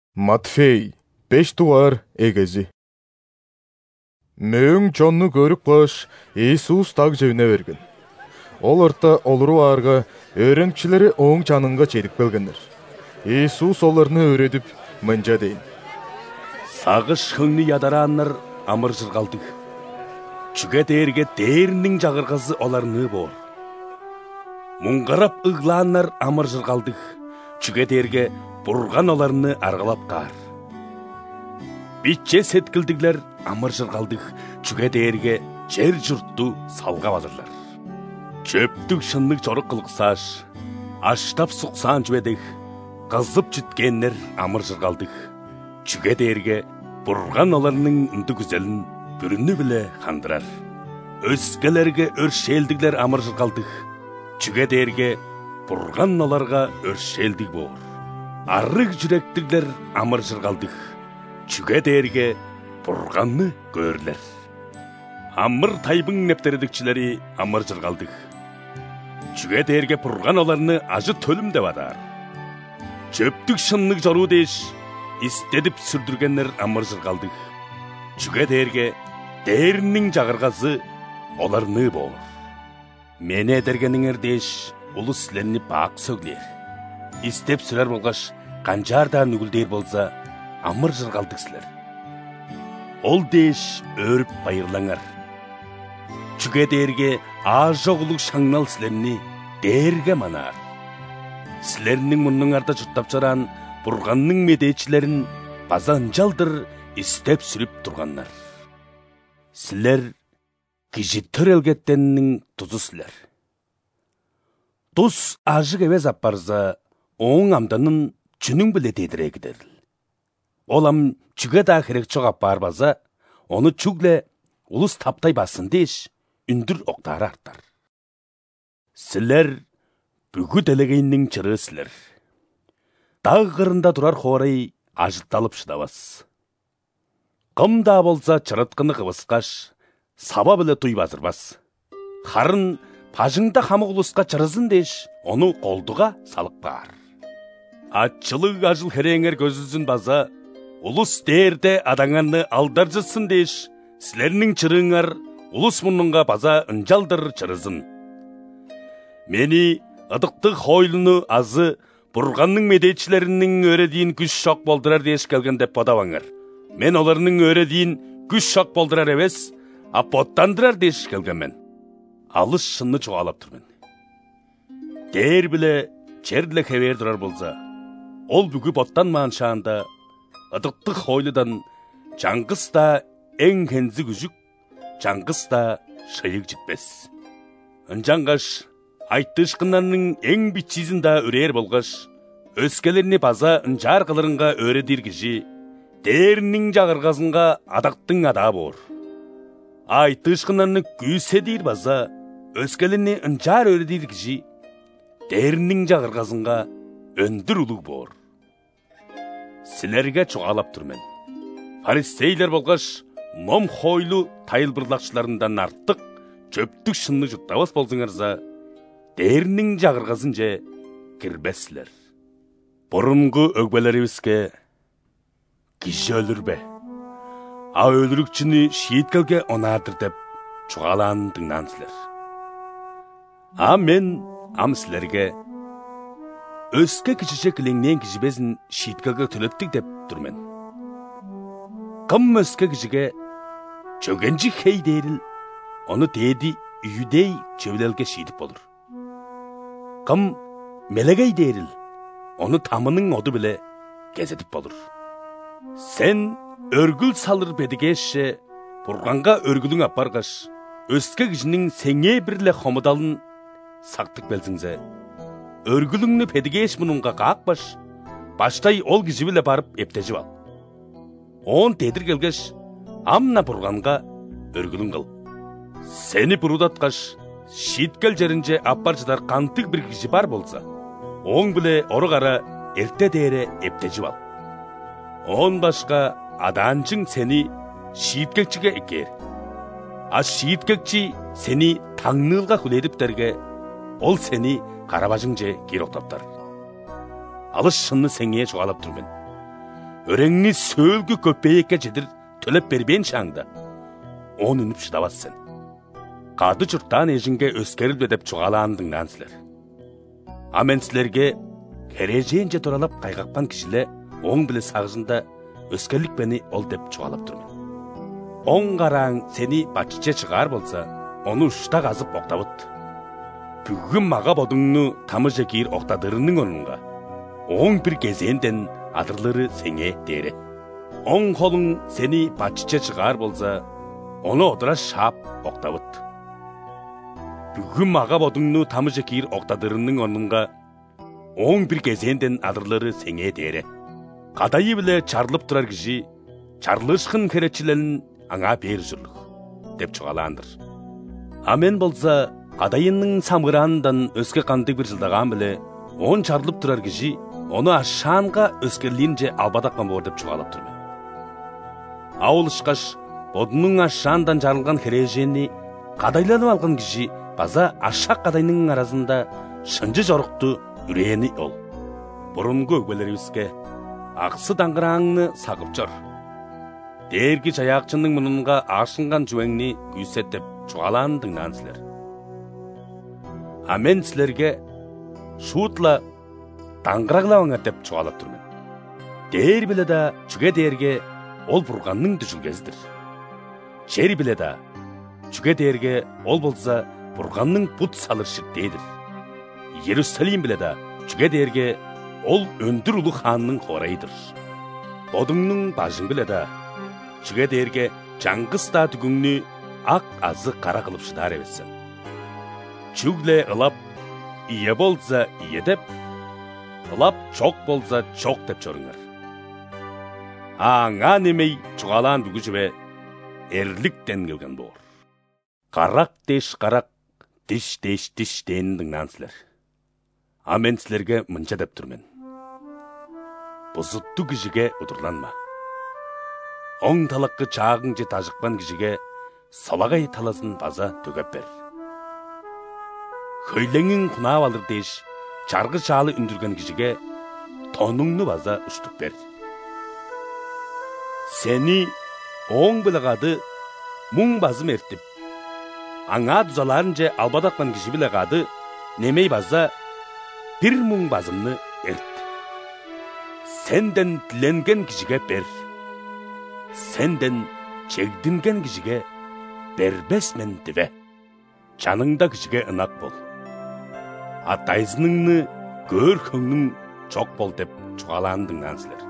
Матфей 5 дугаар эгези. Мөөн Жонну көрүп калыш Иисус таг жевине берген. Ол орта олуру аарга өйрөнчүлери оң жанынга жетип келгендер. Иисус оларны өйрөтүп мынча дейин: Сагыш хыңны ядарааннар амыржыр калдык. Чүгэ дээрге дээрнин жагыргасы оларны боор. Муңгарап ыглааннар амыржыр калдык. Чүгэ дээрге бурган оларны аргалап каар. Биче сеткилдиглер амыржыр калдык. Чүгэ дээрге жер журтту салга базырлар. Чөптүк шыннык жорук кылыксааш, аштап суксаан жүбедех, кызып жүткеннер амыржыр калдык. Чүгэ дээрге бурган оларның үнді güzelin бүрүнү биле хандырар. Өзгелерге өршелдиглер амыржыр калдык. Чүгэ дээрге бурган оларга өршелдик боор. Арык жүректиглер амыржыр калдык. Чүгэ дээрге бурганны көрүлөр. Амыр тайбың нептередикчилери амыржыр калдык. Чүгэ дээрге бурган оларны ажы төлүм деп адар. Чөптүк шыннык жоруу деш истедип сүрдүргеннер амыржыр калдык. Чүгэ дээрге дээрнин жагыргасы оларны боор. Мени эдергениңер деш улус силерни бак сөглер. Истеп сүрер болгаш канжарда нүгүлдер болса амыржыр калдык силер. Ол деш өрүп байырлаңар. Чүгэ дээрге ажогулук шаңнал силерни дээрге манаар. Силернин муннуң арда жуттап жаран бурганның медечилерин базанжалдыр истеп сүрүп турганнар. Силер кижи төрелгеттеннин тузу силер. Туз ажык эвес аппарза оң амданын чүнүң биле тедире гидерил. Олам чүгэ да керек чок аппарбаза, оны чүгле улус таптай бассын деш үндүр октары артар. Силер бүгү делегейнин чыры силер. Даг кырында турар хорей ажытталып шыдабас. Кымда болса чырыткыны кыбыскаш, саба биле туй базырбас. Харын пажыңда хамык улуска чырызын деш, оны колдуга салып бар. Атчылык ажыл хереңер көзүзүн база, улус дээрде адаңанны алдаржысын деш, силернин чырыңар улус мунунга база ынжалдыр чырызын. Мени ыдыктык хойлуну азы бурганның медечилеринин өредиин күч шок болдурар деш келген деп бодабаңар. Мен оларның өредиин күч шок болдурар эбес, а поттандырар деш келгенмен. Алыс шынны чогалап турмен. Дээр биле черле хевер турар болса, ол бүгү поттанмаан шаанда ыдыктык хойлудан жаңгыс да эң хензи күжүк, жаңгыс да шыйык житпес. Ынжаңгаш айттышкыннарның эң бичизин да үрер болгаш, өскелерни база ынжар кылырынга өредир киши, дээрнин жагыргасынга адактың ада боор. Айттышкыннарны күйседир база, өскелерни ынжар өредир киши, дээрнин жагыргасынга өндүр улуг боор. Силерге чогалап турмен. Фарисейлер болгаш, мом хойлу тайылбырлакчыларындан артык чөптүк шынны жуттабас болсуңарза, дээрнин жагыргасын же кирбеслер. Бурунку өгбелерибизге киши өлүрбе, а өлүрүкчүнү шийиткелге онаадыр деп чугалаанын тыңнан силер. А мен силерге өскө кичише килеңнен кижибесин шийиткелге төлөттүк деп турмен. Кым өскө кижиге чөгенжи хей дээрил, оны дээди үйдей чөбүлелге шийдип болур. Кым мелегей дээрил, оны тамынын оду биле кезетип болур. Сен өргүл салыр бедигеше бурганга өргүлүң апаргаш, өскө кишинин сеңе бирле хомудалын сактык белсиңзе, өргүлүңнү бедигеш мунунга каакпаш, баштай ол киши биле барып эптежип ал. Он тедир келгеш, амна бурганга өргүлүң кыл. Сени бурудаткаш, шийиткел жеринже аппарчыдар кантык бир киши бар болса, оң биле ору кара эрте дээре эптежип ал. Он башка адаанчың сени шийиткекчиге экер. А шийиткекчи сени таңнылга хүледиптерге, ол сени карабажың же кир октоптар. Алыс шынны сеңе чогалап турмен. өреңні сөөлгі көппейекке жедір төлеп бербен шаңды. Он үніп шыдавасын. Қады жұрттан ежінге өскерілбе деп чуғаландыңнан сілер. Амен сілерге кереженже туралап қайғақпан кішілі оң білі сағызында өскерлік бені ол деп чуғалап тұрмен. Оң қараң сені бачыче чығар болса, оны ұшта қазып оқтабыт. Бүгін маға бодыңны тамыжа кейір оқтадырының оныңға. Оң бір кезенден адырлары сеңе дере. Оң қолың сені бачыче чығар болса, оны одыра шап оқтабыт. Бүгін маға бодыңны тамыжа кейір оқтадырының оныңға. Оң бір кезенден адырлары сеңе дере. Қадайы біле чарлып тұрар кіші, чарлышқын керетчілерін аңа бер жүрлік, деп чуғаландыр. Амен болса, қадайынның самғырандан өске қандық бір жылдаған біле, он чарлып тұрар кіші, оны ашанға өскерлінже албадаққан бор деп чуғалап тұрмен. Ауыл ұшқаш, бодының ашандан жарылған хережені қадайланып алған кіші, база ашақ қадайының арасында шынжы жорықты үрейені ол. Бұрынғы өгбелері өске, ақсы даңғыраңны сағып жор. Дергі жаяқчының мұнынға ашынған жуәңні күйсеттіп чуғаландыңнан сілер. Амен сілерге шуытла даңғырағлауыңа деп чуғалап тұрмен. Дер біле да жүге дерге ол бұрғанның дүжілгездір. Жер біле да жүге дерге ол болса бұрғанның бұт салыршық дейдір. Иерусалим біле да жүге дерге ол өндір ұлы ханның қорайдыр. Бодыңның бажың біле да жүге дерге жаңғыста түгіңні ақ азы қара қылып шыдар евесін. Жүгле ылап, ие болса ие деп, ылап чоқ болса чоқ деп жорыңар. Аңа немей чуғалан бүгі жібе әрліктен келген бор. Қарақ деш қарақ, диш деш диш дейіндің сілер. Амен сілерге мұнша деп тұрмен. Бұзытты кішіге ұдырланма. Оң талаққы чағың же тажықпан кішіге салағай таласын база төгіп бер. Хөйлеңің құнап алыр деш, чарғы шалы үндірген кішіге тоныңны база ұштық бер. Сені оң біліғады мұң базым әртіп. Аңа дүзаларын же албадақпан кіші біліғады немей база бір мұң базымны әрт. Сенден тіленген кішіге бер. Сенден чегдінген кішіге бербес мен диве. Жаныңда кішіге ынақ бол. Атайзыныңны көр көңнің чоқ бол деп чуғаландыңнан сілер.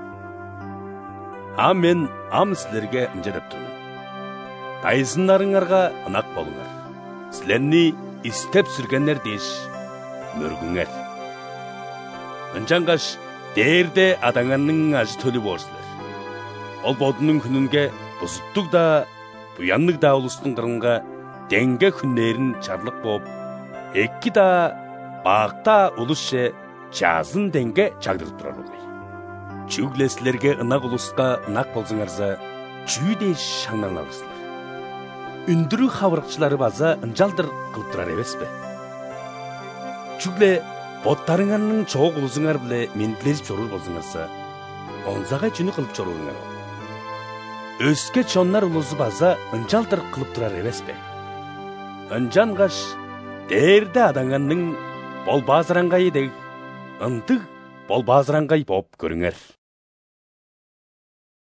Амен ам сілерге үнже деп тұрмын. Тайзынларыңарға ынақ болыңар. Сілерні істеп сүргенлер деш, мөргіңер. Үнжанғаш дерде адаңанның ажы төлі борсылар. Ол бодының күнінге бұзыттық да, бұянлық да ұлыстың қырынға денге күннерін чарлық боп, әккі да бақта ұлысше жазын денге чагдырып тұрар олай. Жүглесілерге ынақ ұлысқа ынақ болсыңарза, жүйде шаңнан алысылар. Үндірі қавырықшылары база ынжалдыр қылып тұрар емес бе? Жүгле боттарыңанның çoğu ұлысыңар біле менділесіп жорыр болсыңарса, онзаға жүні қылып жорырыңар ол. Өске чоннар ұлысы база ынжалдыр қылып тұрар емес бе? Ынжанғаш, дәрді адаңанның бол базыраңғайы дег, ынтық бол базыраңғай боп көріңер.